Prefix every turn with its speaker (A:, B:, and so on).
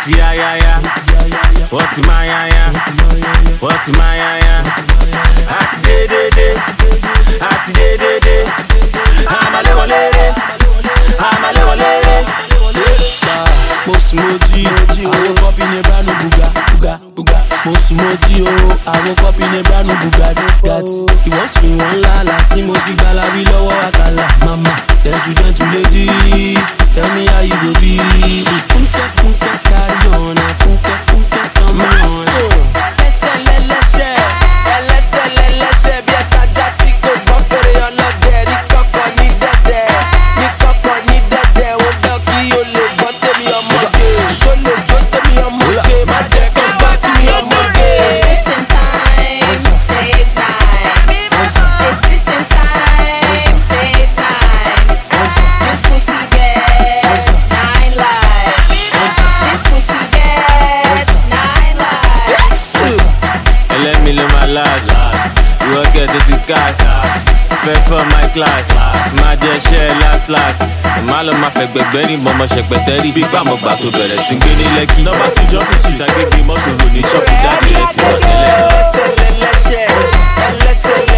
A: ya ya ya, what my ya ya, what my ya ya. Ati de de de, ati de de de. Amale walere, amale walere.
B: Mosumoji, I woke up in a brand new Buga. Mosumoji, I woke up in a brand new Bugatti. He wants me one lala, Timothy Galabi lowo akala. Mama, gentle lady, tell me how you go be. Funke carry on, funke come on. Ẹlẹ́sẹ̀ bí ẹ̀tajà tí kò gbọ́ fèrè ọlọ́dẹ ní kọ́kọ́ ní dẹ́dẹ́ ó bẹ́ kí o lè gbọ́ tèmi ọmọge ṣó lè jó tèmi ọmọge má jẹ́ kó gbọ́ tèmi ọmọge.
C: Stitching time saves time. Stitching time saves time. This pussy gets 9 lives. This pussy gets 9 lives.
A: Ẹlẹ́mi ló máa last. Ìwọ kẹ̀tẹ́ ti cast. Fẹ́ fọ́ my class. Máa jẹ iṣẹ́ last. Má lọ máa fẹ̀gbẹ̀gbẹ́ ní mọ̀mọ́ ṣẹpẹ̀tẹ́rì. Bí gbàmọ̀gbà tó bẹ̀rẹ̀ sí gbé ní Lẹ́kì. Nọ́mbà 2 Johnson Street agbègbè mọ́tò lò ní ṣọ́ọ̀bù dáadé rẹ̀ ti wọ́n sílẹ̀.
B: Ẹlẹ́sẹ̀